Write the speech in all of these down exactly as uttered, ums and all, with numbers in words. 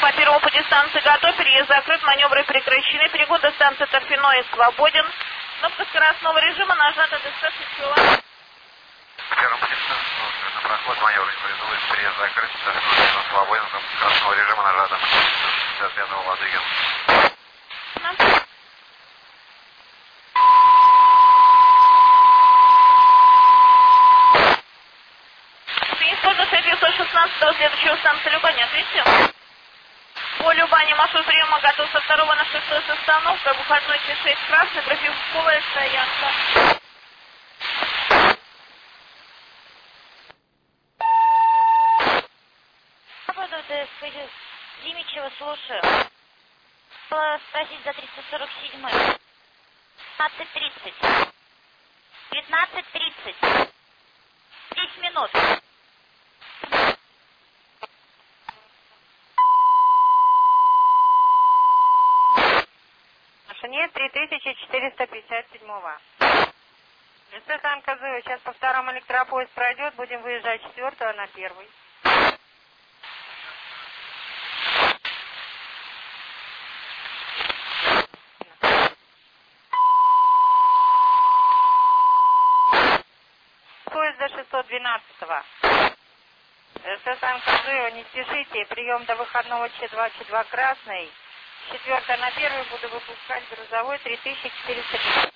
два первого по дистанции готов, переезд закрыт, маневры прекращены, переход до станции Торфяное свободен. Кнопка скоростного режима нажата до ста. Первым по дистанции на проход маневр не производит, переезд закрыт, Торфяное свободен, кнопка скоростного режима нажата до шестьдесят пятого Ладыгин. девятьсот шестнадцать до следующего станции Любани, ответьте. По Любани маршрут приема готов со второго на шестой с остановкой, выходной Ч шесть красный, графиковая стоянка. Димичева, слушаю. Спросить за триста сорок семь. девятнадцать тридцать. девятнадцать тридцать. десять минут. Машине три тысячи четыреста пятьдесят семь. ЖС Санкт-Козырь, сейчас по второму электропоезд пройдет, будем выезжать четвертого на первый. Поезд до шестьсот двенадцатого. ЖС Санкт-Козырь, не спешите, прием до выходного Ч два, Ч два красный. Четвертое на первый буду выпускать грузовой три тысячи четыреста пятьдесят.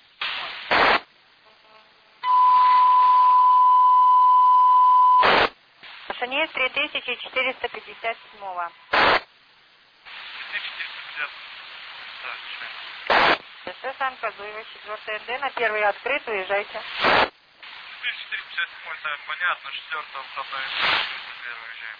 Машинист три тысячи четыреста пятьдесят семь. ЖС Санкт-Козырь, четвертое Н Д, на первый открыт, уезжайте. четыреста пятьдесят семь, ставим понятно, четвертого второй уезжаем.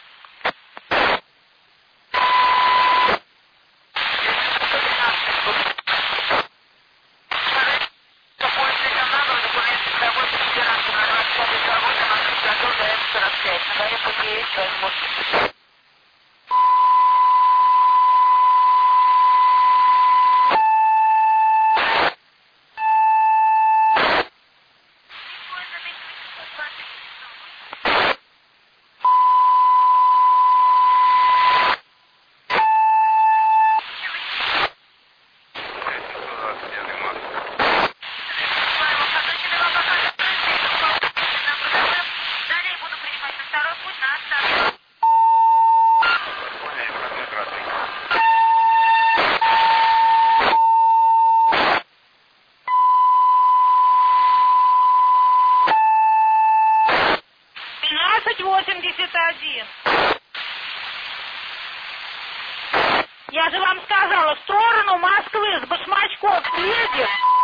восемьдесят один. Я же вам сказала, в сторону Москвы с Башмачков едем.